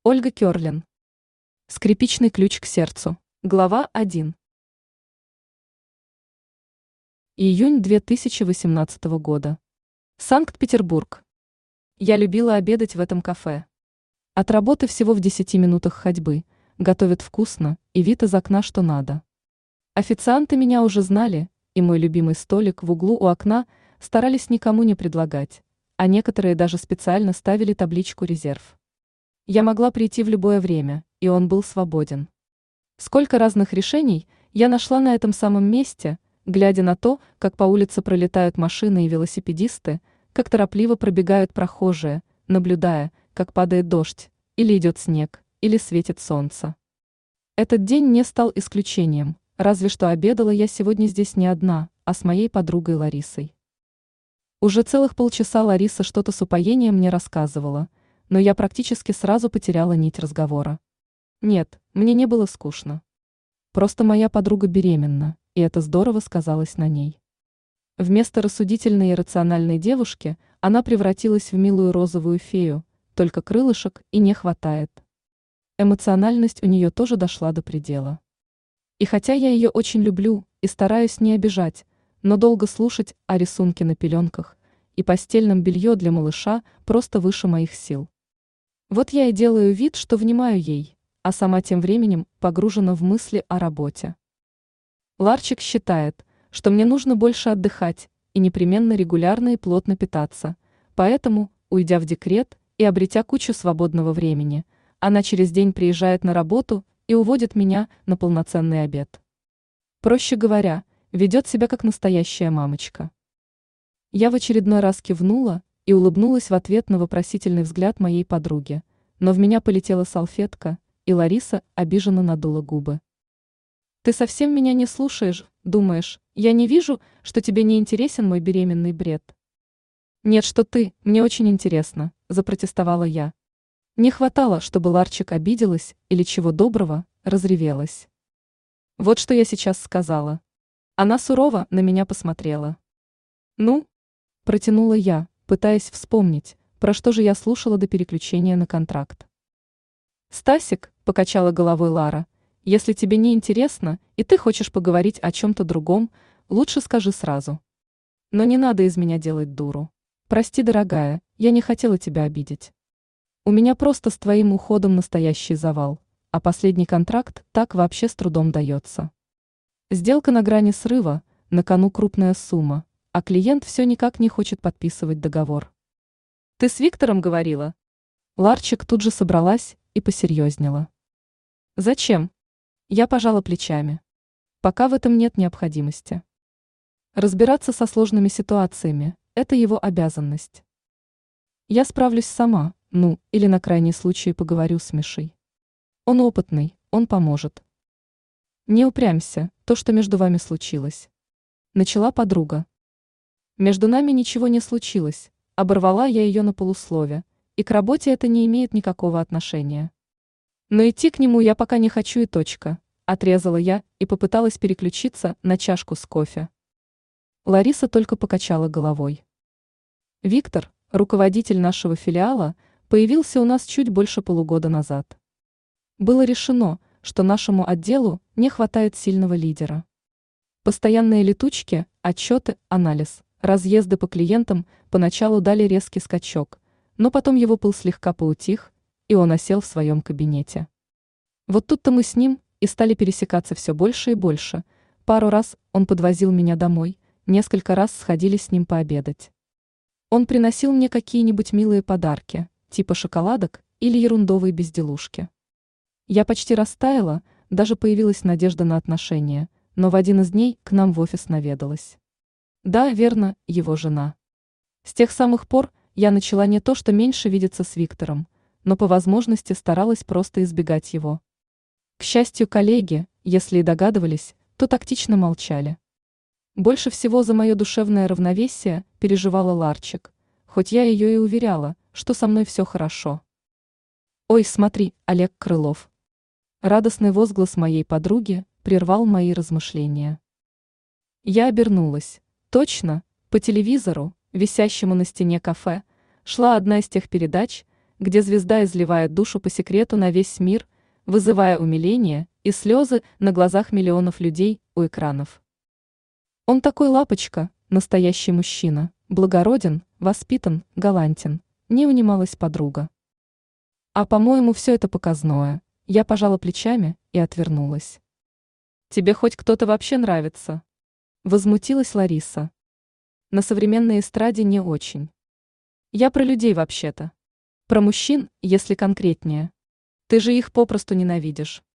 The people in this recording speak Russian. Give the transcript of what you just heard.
Ольга Кёрлин. Скрипичный ключ к сердцу. Глава 1. Июнь 2018 года. Санкт-Петербург. Я любила обедать в этом кафе. От работы всего в 10 минутах ходьбы, готовят вкусно и вид из окна что надо. Официанты меня уже знали, и мой любимый столик в углу у окна старались никому не предлагать, а некоторые даже специально ставили табличку «Резерв». Я могла прийти в любое время, и он был свободен. Сколько разных решений я нашла на этом самом месте, глядя на то, как по улице пролетают машины и велосипедисты, как торопливо пробегают прохожие, наблюдая, как падает дождь, или идет снег, или светит солнце. Этот день не стал исключением, разве что обедала я сегодня здесь не одна, а с моей подругой Ларисой. Уже целых полчаса Лариса что-то с упоением мне рассказывала, но я практически сразу потеряла нить разговора. Нет, мне не было скучно. Просто моя подруга беременна, и это здорово сказалось на ней. Вместо рассудительной и рациональной девушки она превратилась в милую розовую фею, только крылышек и не хватает. Эмоциональность у нее тоже дошла до предела. И хотя я ее очень люблю и стараюсь не обижать, но долго слушать о рисунке на пеленках и постельном белье для малыша просто выше моих сил. Вот я и делаю вид, что внимаю ей, а сама тем временем погружена в мысли о работе. Ларчик считает, что мне нужно больше отдыхать и непременно регулярно и плотно питаться, поэтому, уйдя в декрет и обретя кучу свободного времени, она через день приезжает на работу и уводит меня на полноценный обед. Проще говоря, ведет себя как настоящая мамочка. Я в очередной раз кивнула и улыбнулась в ответ на вопросительный взгляд моей подруги, но в меня полетела салфетка, и Лариса обиженно надула губы. «Ты совсем меня не слушаешь, думаешь, я не вижу, что тебе не интересен мой беременный бред?» «Нет, что ты, мне очень интересно», – запротестовала я. Не хватало, чтобы Ларчик обиделась или чего доброго, разревелась. Вот что я сейчас сказала. Она сурово на меня посмотрела. «Ну?» – протянула я, пытаясь вспомнить, про что же я слушала до переключения на контракт. «Стасик», – покачала головой Лара, – «если тебе не интересно и ты хочешь поговорить о чем-то другом, лучше скажи сразу. Но не надо из меня делать дуру. Прости, дорогая, я не хотела тебя обидеть. У меня просто с твоим уходом настоящий завал, а последний контракт так вообще с трудом дается. Сделка на грани срыва, на кону крупная сумма, а клиент все никак не хочет подписывать договор». «Ты с Виктором говорила?» Ларчик тут же собралась и посерьезнела. «Зачем?» Я пожала плечами. Пока в этом нет необходимости. Разбираться со сложными ситуациями – это его обязанность. Я справлюсь сама, или на крайний случай поговорю с Мишей. Он опытный, он поможет. Не упрямься, то, что между вами случилось. Начала подруга. Между нами ничего не случилось, оборвала я ее на полуслове, и к работе это не имеет никакого отношения. Но идти к нему я пока не хочу и точка, отрезала я и попыталась переключиться на чашку с кофе. Лариса только покачала головой. Виктор, руководитель нашего филиала, появился у нас чуть больше полугода назад. Было решено, что нашему отделу не хватает сильного лидера. Постоянные летучки, отчеты, анализ, разъезды по клиентам поначалу дали резкий скачок, но потом его пыл слегка поутих, и он осел в своем кабинете. Вот тут-то мы с ним и стали пересекаться все больше и больше. Пару раз он подвозил меня домой, несколько раз сходили с ним пообедать. Он приносил мне какие-нибудь милые подарки, типа шоколадок или ерундовые безделушки. Я почти растаяла, даже появилась надежда на отношения, но в один из дней к нам в офис наведалась. Да, верно, его жена. С тех самых пор я начала не то что меньше видеться с Виктором, но по возможности старалась просто избегать его. К счастью, коллеги, если и догадывались, то тактично молчали. Больше всего за мое душевное равновесие переживала Ларчик, хоть я ее и уверяла, что со мной все хорошо. «Ой, смотри, Олег Крылов!» Радостный возглас моей подруги прервал мои размышления. Я обернулась. Точно, по телевизору, висящему на стене кафе, шла одна из тех передач, где звезда изливает душу по секрету на весь мир, вызывая умиление и слезы на глазах миллионов людей у экранов. Он такой лапочка, настоящий мужчина, благороден, воспитан, галантен, не унималась подруга. А по-моему, все это показное. Я пожала плечами и отвернулась. Тебе хоть кто-то вообще нравится? Возмутилась Лариса. На современной эстраде не очень. Я про людей вообще-то. Про мужчин, если конкретнее. Ты же их попросту ненавидишь.